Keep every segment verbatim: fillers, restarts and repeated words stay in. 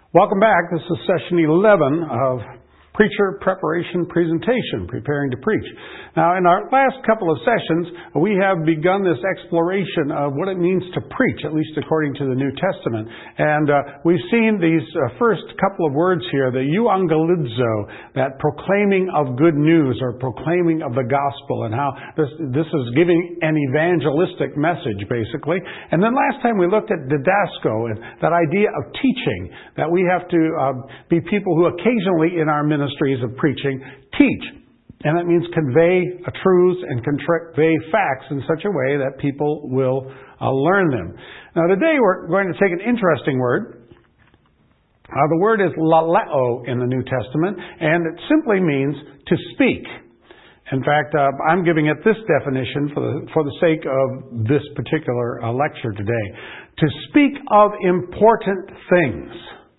Welcome back. This is session eleven of Preacher Preparation Presentation, Preparing to Preach. Now, in our last couple of sessions, we have begun this exploration of what it means to preach, at least according to the New Testament. And uh, we've seen these uh, first couple of words here, the euangelizo, that proclaiming of good news or proclaiming of the gospel, and how this, this is giving an evangelistic message, basically. And then last time we looked at didasko, and that idea of teaching, that we have to uh, be people who occasionally in our ministries of preaching teach. And that means convey a truth and convey facts in such a way that people will uh, learn them. Now today we're going to take an interesting word. Uh, the word is laleo in the New Testament, and it simply means to speak. In fact, uh, I'm giving it this definition for the, for the sake of this particular uh, lecture today. To speak of important things.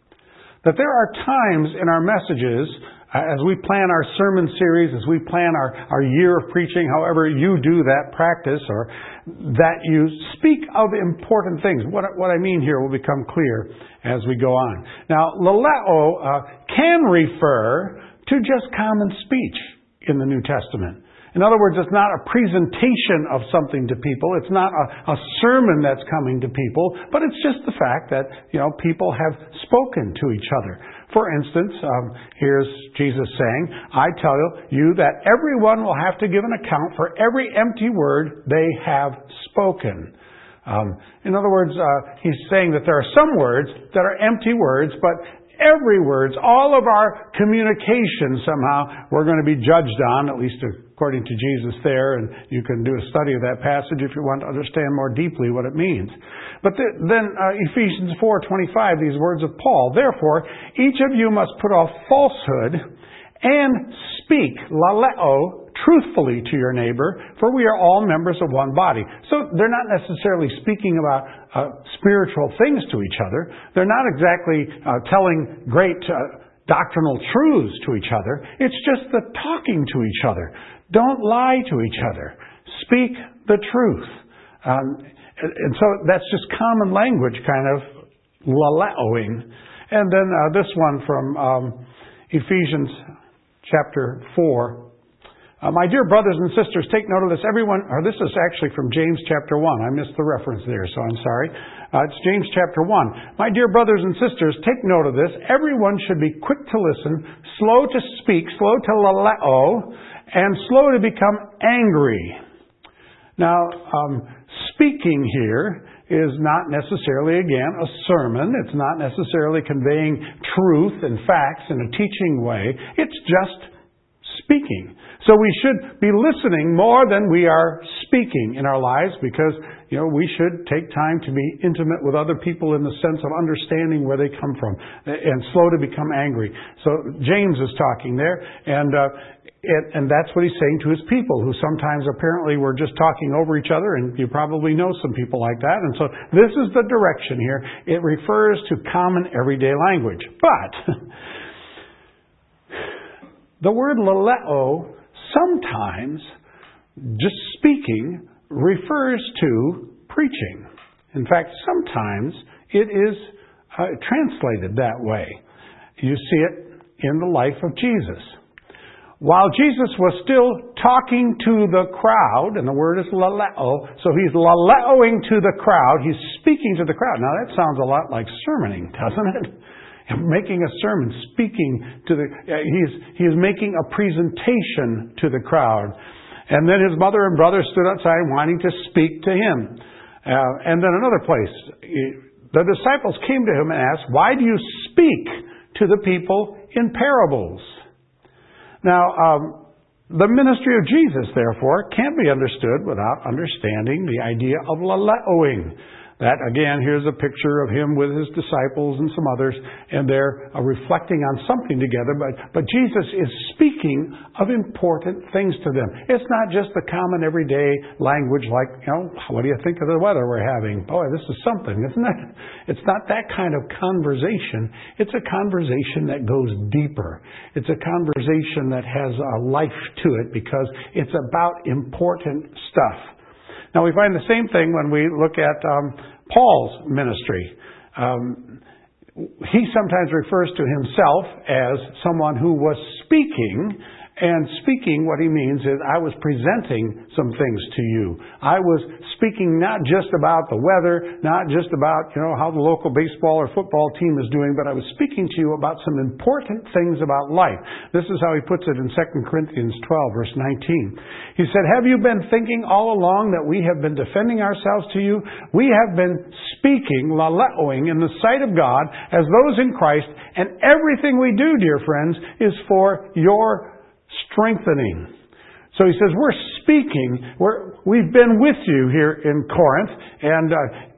That there are times in our messages, uh, as we plan our sermon series, as we plan our, our year of preaching, however you do that practice, or that you speak of important things. What, what I mean here will become clear as we go on. Now, laleo uh, can refer to just common speech in the New Testament. In other words, it's not a presentation of something to people. It's not a, a sermon that's coming to people, but it's just the fact that, you know, people have spoken to each other. For instance, um, here's Jesus saying, I tell you that everyone will have to give an account for every empty word they have spoken. Um, in other words, uh, he's saying that there are some words that are empty words, but every word, all of our communication somehow, we're going to be judged on, at least according to Jesus there, and you can do a study of that passage if you want to understand more deeply what it means. But the, then uh, Ephesians four twenty-five, these words of Paul, therefore, each of you must put off falsehood and speak, laleo, truthfully to your neighbor, for we are all members of one body. So they're not necessarily speaking about uh, spiritual things to each other. They're not exactly uh, telling great uh, doctrinal truths to each other. It's just the talking to each other. Don't lie to each other. Speak the truth. Um, and, and so that's just common language kind of laleoing. And then uh, this one from um, Ephesians chapter four. Uh, my dear brothers and sisters, take note of this. Everyone, or this is actually from James chapter one. I missed the reference there, so I'm sorry. Uh, it's James chapter one. My dear brothers and sisters, take note of this. Everyone should be quick to listen, slow to speak, slow to laleo, and slow to become angry. Now, um, speaking here is not necessarily, again, a sermon. It's not necessarily conveying truth and facts in a teaching way. It's just speaking. So we should be listening more than we are speaking in our lives, because, you know, we should take time to be intimate with other people in the sense of understanding where they come from, and slow to become angry. So James is talking there, and uh, it, and that's what he's saying to his people, who sometimes apparently were just talking over each other, and you probably know some people like that. And so this is the direction here. It refers to common everyday language. But the word laleo, sometimes, just speaking, refers to preaching. In fact, sometimes it is uh, translated that way. You see it in the life of Jesus. While Jesus was still talking to the crowd, and the word is laleo, so he's laleoing to the crowd, he's speaking to the crowd. Now that sounds a lot like sermoning, doesn't it? Making a sermon, speaking to the, uh, he's, he's making a presentation to the crowd. And then his mother and brother stood outside wanting to speak to him. Uh, and then another place, the disciples came to him and asked, why do you speak to the people in parables? Now, um, the ministry of Jesus, therefore, can't be understood without understanding the idea of laleoing. That, again, here's a picture of him with his disciples and some others, and they're uh, reflecting on something together. But, but Jesus is speaking of important things to them. It's not just the common everyday language like, you know, what do you think of the weather we're having? Boy, this is something, isn't it? It's not that kind of conversation. It's a conversation that goes deeper. It's a conversation that has a life to it, because it's about important stuff. Now, we find the same thing when we look at um, Paul's ministry. Um, he sometimes refers to himself as someone who was speaking. And speaking, what he means is, I was presenting some things to you. I was speaking not just about the weather, not just about, you know, how the local baseball or football team is doing, but I was speaking to you about some important things about life. This is how he puts it in Second Corinthians twelve, verse nineteen. He said, have you been thinking all along that we have been defending ourselves to you? We have been speaking, laleoing, in the sight of God as those in Christ, and everything we do, dear friends, is for your strengthening. So he says, we're speaking, we're, we've been with you here in Corinth, and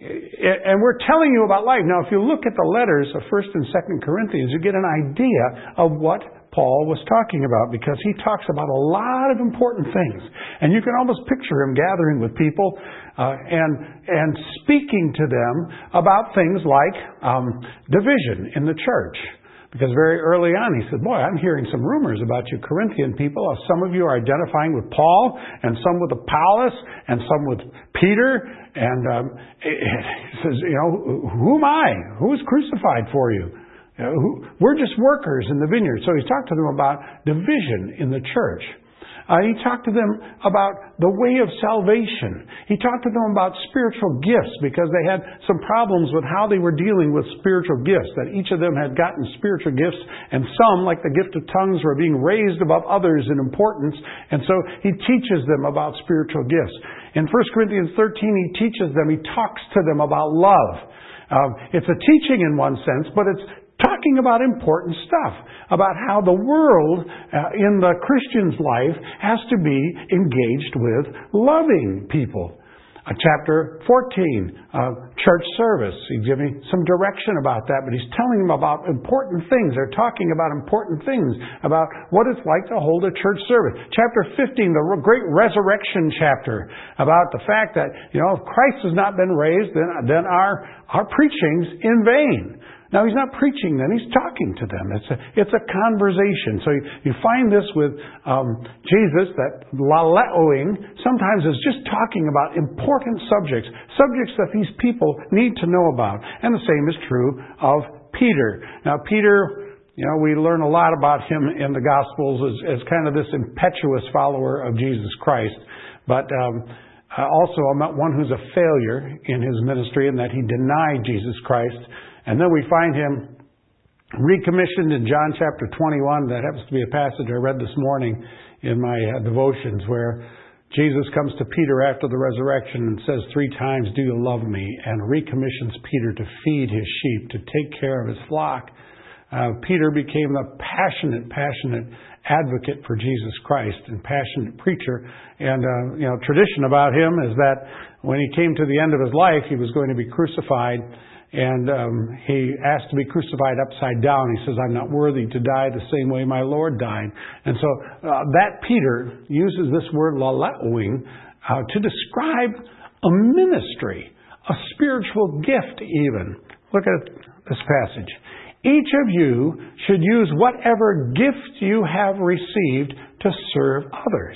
uh, and we're telling you about life. Now, if you look at the letters of First and Second Corinthians, you get an idea of what Paul was talking about, because he talks about a lot of important things. And you can almost picture him gathering with people uh, and and speaking to them about things like um, division in the church. Because very early on he said, boy, I'm hearing some rumors about you Corinthian people. Some of you are identifying with Paul, and some with Apollos, and some with Peter. And um, he says, you know, who am I? Who was crucified for you? You know, who, we're just workers in the vineyard. So he talked to them about division in the church. Uh, he talked to them about the way of salvation. He talked to them about spiritual gifts, because they had some problems with how they were dealing with spiritual gifts, that each of them had gotten spiritual gifts, and some, like the gift of tongues, were being raised above others in importance. And so he teaches them about spiritual gifts. In First Corinthians thirteen, he teaches them, he talks to them about love. Um, it's a teaching in one sense, but it's talking about important stuff, about how the world uh, in the Christian's life has to be engaged with loving people. Uh, chapter fourteen, uh, church service. He's giving some direction about that, but he's telling them about important things. They're talking about important things, about what it's like to hold a church service. Chapter fifteen, the great resurrection chapter, about the fact that, you know, if Christ has not been raised, then, then our, our preaching's in vain. Now, he's not preaching then, he's talking to them. It's a, it's a conversation. So you, you find this with um, Jesus, that laleoing sometimes is just talking about important subjects, subjects that these people need to know about. And the same is true of Peter. Now, Peter, you know, we learn a lot about him in the Gospels as, as kind of this impetuous follower of Jesus Christ. But um, also one who's a failure in his ministry, in that he denied Jesus Christ. And then we find him recommissioned in John chapter twenty-one. That happens to be a passage I read this morning in my uh, devotions, where Jesus comes to Peter after the resurrection and says three times, do you love me? And recommissions Peter to feed his sheep, to take care of his flock. Uh, Peter became a passionate, passionate advocate for Jesus Christ and passionate preacher. And, uh, you know, tradition about him is that when he came to the end of his life, he was going to be crucified. And um, he asked to be crucified upside down. He says, I'm not worthy to die the same way my Lord died. And so uh, that Peter uses this word laleoing uh, to describe a ministry, a spiritual gift even. Look at this passage. Each of you should use whatever gift you have received to serve others.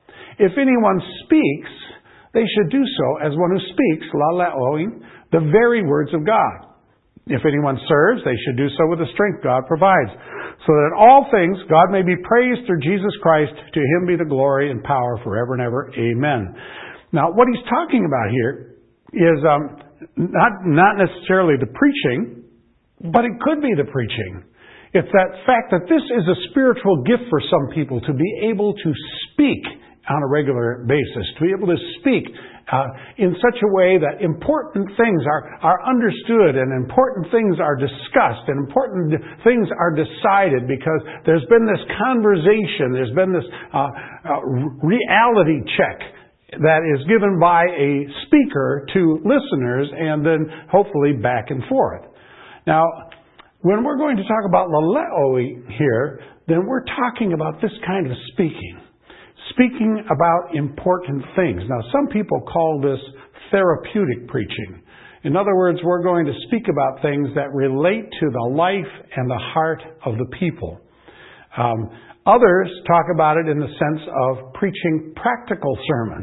If anyone speaks, they should do so as one who speaks, laleoing, the very words of God. If anyone serves, they should do so with the strength God provides, so that in all things God may be praised through Jesus Christ. To him be the glory and power forever and ever. Amen. Now, what he's talking about here is um, not, not necessarily the preaching, but it could be the preaching. It's that fact that this is a spiritual gift for some people, to be able to speak on a regular basis, to be able to speak uh, in such a way that important things are, are understood, and important things are discussed, and important things are decided, because there's been this conversation, there's been this uh, uh, reality check that is given by a speaker to listeners, and then hopefully back and forth. Now, when we're going to talk about laleoing here, then we're talking about this kind of speaking. Speaking about important things. Now, some people call this therapeutic preaching. In other words, we're going to speak about things that relate to the life and the heart of the people. Um, others talk about it in the sense of preaching practical sermons.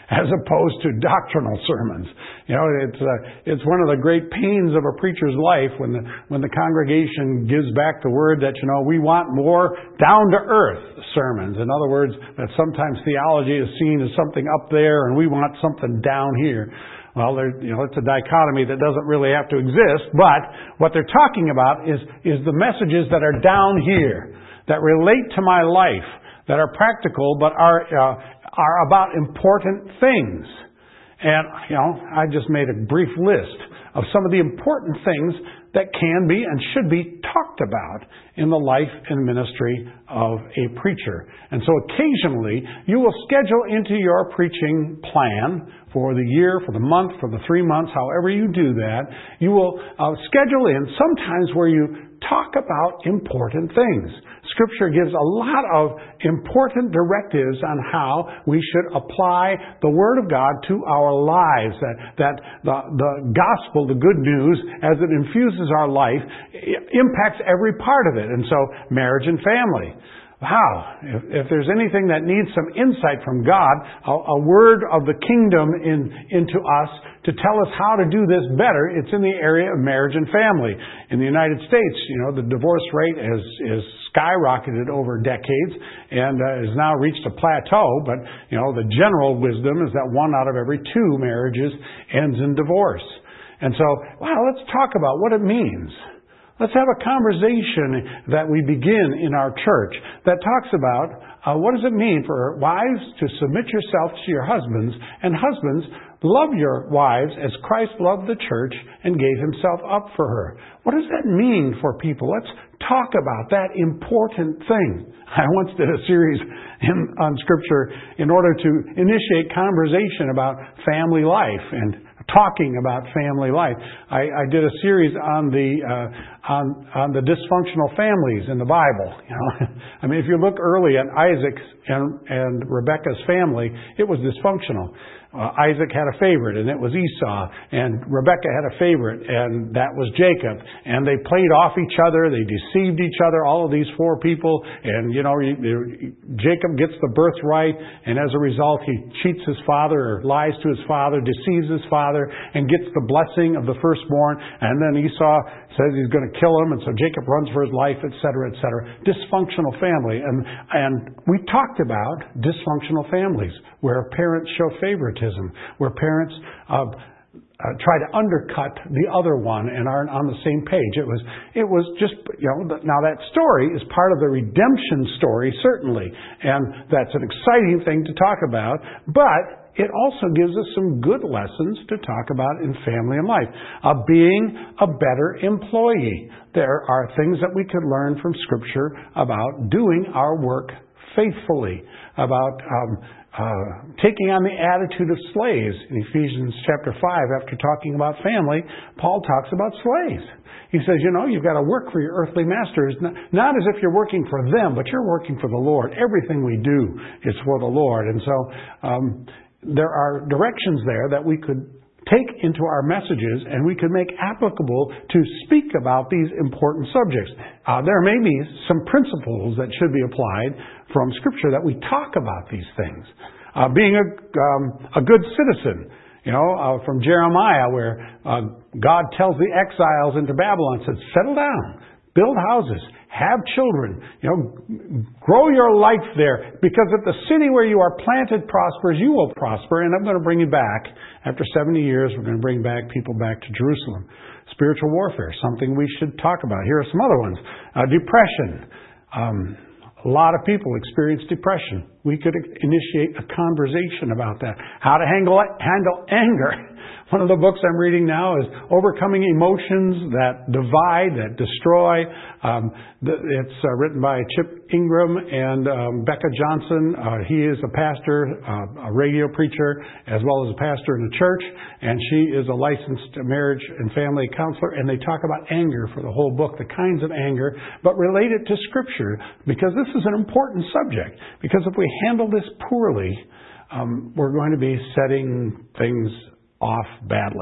as opposed to doctrinal sermons. You know, it's uh, it's one of the great pains of a preacher's life when the when the congregation gives back the word that, you know, we want more down to earth sermons. In other words, that sometimes theology is seen as something up there and we want something down here. Well, there, you know, it's a dichotomy that doesn't really have to exist, but what they're talking about is is the messages that are down here, that relate to my life, that are practical but are uh, are about important things. And, you know, I just made a brief list of some of the important things that can be and should be talked about in the life and ministry of a preacher. And so occasionally you will schedule into your preaching plan for the year, for the month, for the three months, however you do that, you will uh, schedule in sometimes where you talk about important things. Scripture gives a lot of important directives on how we should apply the Word of God to our lives. That, that the, the gospel, the good news, as it infuses our life, impacts every part of it. And so, marriage and family. Wow, if, if there's anything that needs some insight from God, a, a word of the kingdom in, into us to tell us how to do this better, it's in the area of marriage and family. In the United States, you know, the divorce rate has is skyrocketed over decades and uh, has now reached a plateau. But, you know, the general wisdom is that one out of every two marriages ends in divorce. And so, wow, let's talk about what it means. Let's have a conversation that we begin in our church that talks about uh, what does it mean for wives to submit yourself to your husbands, and husbands, love your wives as Christ loved the church and gave himself up for her. What does that mean for people? Let's talk about that important thing. I once did a series in, on Scripture in order to initiate conversation about family life and talking about family life. I, I did a series on the uh, on on the dysfunctional families in the Bible. You know, I mean, if you look early at Isaac's and and Rebekah's family, it was dysfunctional. Uh, Isaac had a favorite, and it was Esau, and Rebekah had a favorite, and that was Jacob. And they played off each other, they deceived each other, all of these four people, and, you know, Jacob gets the birthright, and as a result, he cheats his father, or lies to his father, deceives his father, and gets the blessing of the firstborn, and then Esau says he's going to kill him, and so Jacob runs for his life, et cetera, et cetera. Dysfunctional family. And, and we talked about dysfunctional families, where parents show favoritism, where parents uh, uh, try to undercut the other one and aren't on the same page. It was, it was just, you know, now that story is part of the redemption story, certainly, and that's an exciting thing to talk about, but it also gives us some good lessons to talk about in family and life. Uh, being a better employee. There are things that we could learn from Scripture about doing our work faithfully, about um, uh, taking on the attitude of slaves. In Ephesians chapter five, after talking about family, Paul talks about slaves. He says, you know, you've got to work for your earthly masters, not, not as if you're working for them, but you're working for the Lord. Everything we do is for the Lord. And so um, there are directions there that we could take into our messages and we could make applicable to speak about these important subjects. Uh, there may be some principles that should be applied from Scripture that we talk about these things. Uh, being a, um, a good citizen, you know, uh, from Jeremiah, where uh, God tells the exiles into Babylon, said, settle down, build houses, have children, you know, grow your life there, because if the city where you are planted prospers, you will prosper, and I'm going to bring you back. After seventy years, we're going to bring back people back to Jerusalem. Spiritual warfare, something we should talk about. Here are some other ones. Uh, depression. Um, a lot of people experience depression. We could initiate a conversation about that. How to handle, handle anger. One of the books I'm reading now is Overcoming Emotions That Divide, That Destroy. Um, it's uh, written by Chip Ingram and um, Becca Johnson. Uh, he is a pastor, uh, a radio preacher, as well as a pastor in the church. And she is a licensed marriage and family counselor. And they talk about anger for the whole book, the kinds of anger, but relate it to Scripture, because this is an important subject. Because if we handle this poorly, um, we're going to be setting things off badly.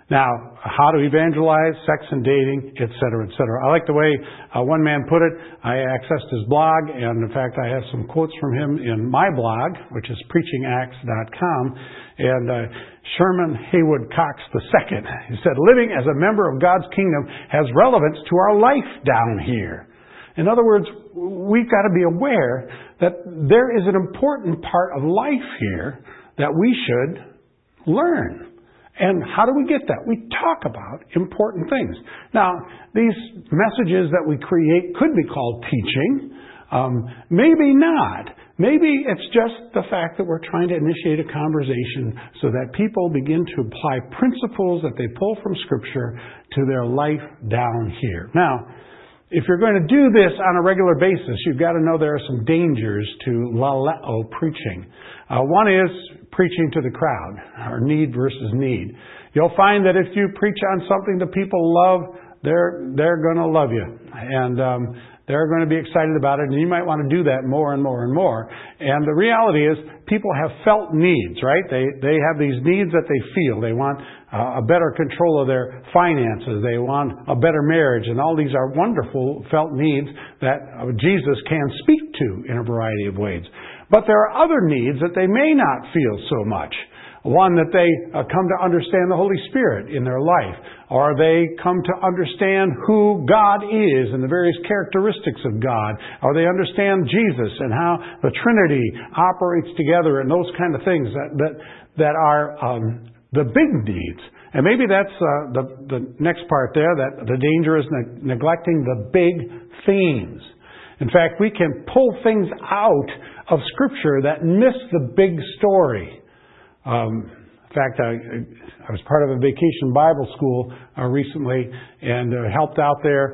Now, how to evangelize, sex and dating, et cetera, et cetera. I like the way uh, one man put it. I accessed his blog, and in fact, I have some quotes from him in my blog, which is preaching acts dot com. And uh, Sherman Haywood Cox the second, he said, living as a member of God's kingdom has relevance to our life down here. In other words, we've got to be aware that there is an important part of life here that we should learn. And how do we get that? We talk about important things. Now, these messages that we create could be called teaching. Um, maybe not. Maybe it's just the fact that we're trying to initiate a conversation so that people begin to apply principles that they pull from Scripture to their life down here. Now, if you're going to do this on a regular basis, you've got to know there are some dangers to laleo preaching. Uh, one is preaching to the crowd, or need versus need. You'll find that if you preach on something that people love, they're they're going to love you, and um, they're going to be excited about it, and you might want to do that more and more and more. And the reality is, people have felt needs, right? They they have these needs that they feel. They want uh, a better control of their finances. They want a better marriage, and all these are wonderful felt needs that uh, Jesus can speak to in a variety of ways. But there are other needs that they may not feel so much. One, that they uh, come to understand the Holy Spirit in their life, or they come to understand who God is and the various characteristics of God, or they understand Jesus and how the Trinity operates together and those kind of things that that, that are um, the big needs. And maybe that's uh, the, the next part there, that the danger is ne- neglecting the big themes. In fact, we can pull things out of Scripture that miss the big story. Um, in fact, I, I was part of a vacation Bible school uh, recently and uh, helped out there.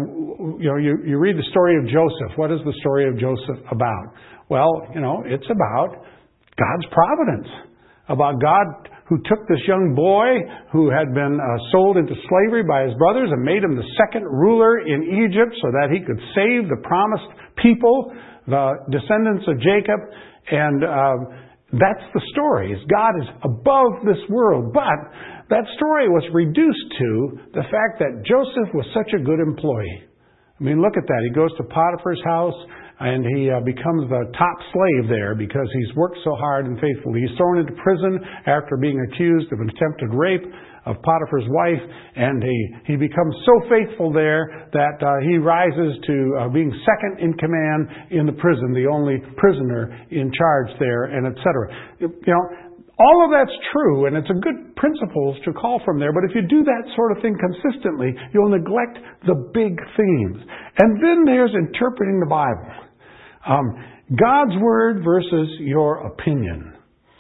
And you know, you, you read the story of Joseph. What is the story of Joseph about? Well, you know, it's about God's providence, about God who took this young boy who had been uh, sold into slavery by his brothers and made him the second ruler in Egypt so that he could save the promised people, the descendants of Jacob. And um, that's the story. God is above this world. But that story was reduced to the fact that Joseph was such a good employee. I mean, look at that. He goes to Potiphar's house, and he uh, becomes the top slave there because he's worked so hard and faithfully. He's thrown into prison after being accused of an attempted rape of Potiphar's wife, and he, he becomes so faithful there that uh, he rises to uh, being second in command in the prison, the only prisoner in charge there, and et cetera. You know, all of that's true, and it's a good principles to call from there, but if you do that sort of thing consistently, you'll neglect the big themes. And then there's interpreting the Bible. Um, God's Word versus your opinion.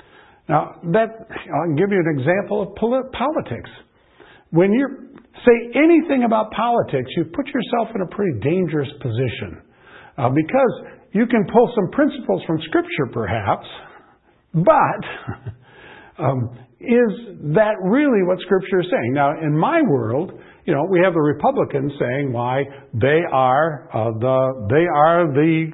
Now, that I'll give you an example of politics. When you say anything about politics, you put yourself in a pretty dangerous position. Uh, because you can pull some principles from Scripture, perhaps, but um, is that really what Scripture is saying? Now, in my world, you know, we have the Republicans saying why they are uh, the they are the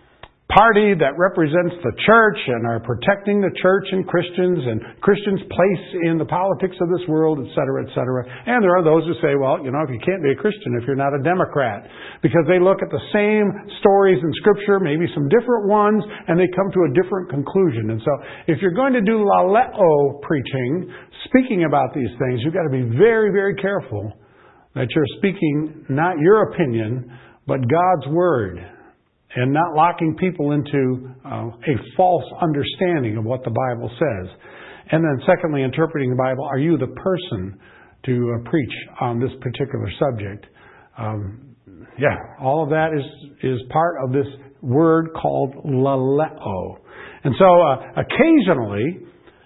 party that represents the church and are protecting the church and Christians and Christians' place in the politics of this world, et cetera, et cetera. And there are those who say, well, you know, if you can't be a Christian if you're not a Democrat, because they look at the same stories in Scripture, maybe some different ones, and they come to a different conclusion. And so if you're going to do laleo preaching, speaking about these things, you've got to be very, very careful that you're speaking not your opinion, but God's Word, and not locking people into uh, a false understanding of what the Bible says. And then secondly, interpreting the Bible. Are you the person to uh, preach on this particular subject? Um, yeah, all of that is, is part of this word called laleo. And so uh, occasionally,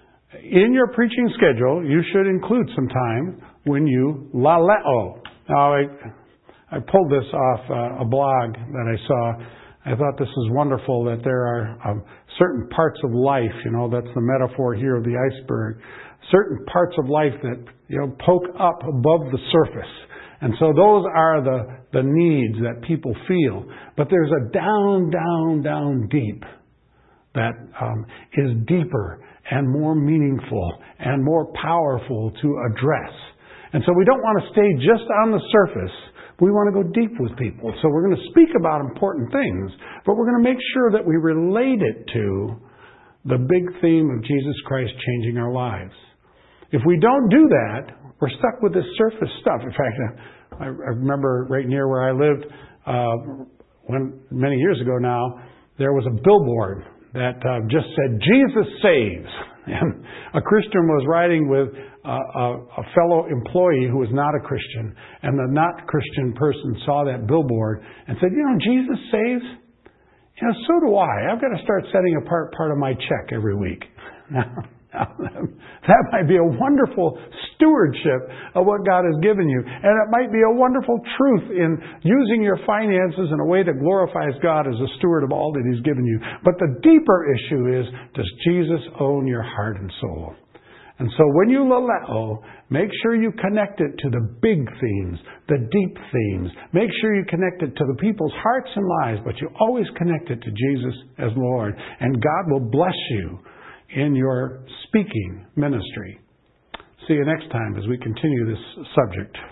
in your preaching schedule, you should include some time when you laleo. Now, I, I pulled this off uh, a blog that I saw. I thought this is wonderful that there are um, certain parts of life, you know, that's the metaphor here of the iceberg, certain parts of life that, you know, poke up above the surface. And so those are the, the needs that people feel. But there's a down, down, down deep that um, is deeper and more meaningful and more powerful to address. And so we don't want to stay just on the surface. We want to go deep with people. So we're going to speak about important things, but we're going to make sure that we relate it to the big theme of Jesus Christ changing our lives. If we don't do that, we're stuck with this surface stuff. In fact, I, I remember right near where I lived, uh, when many years ago now, there was a billboard that uh, just said, "Jesus saves." And a Christian was riding with uh, a, a fellow employee who was not a Christian. And the not Christian person saw that billboard and said, "You know, Jesus saves. You know, so do I. I've got to start setting apart part of my check every week." Now, that might be a wonderful stewardship of what God has given you. And it might be a wonderful truth in using your finances in a way that glorifies God as a steward of all that He's given you. But the deeper issue is, does Jesus own your heart and soul? And so when you laleo, make sure you connect it to the big themes, the deep themes. Make sure you connect it to the people's hearts and lives, but you always connect it to Jesus as Lord. And God will bless you in your speaking ministry. See you next time as we continue this subject.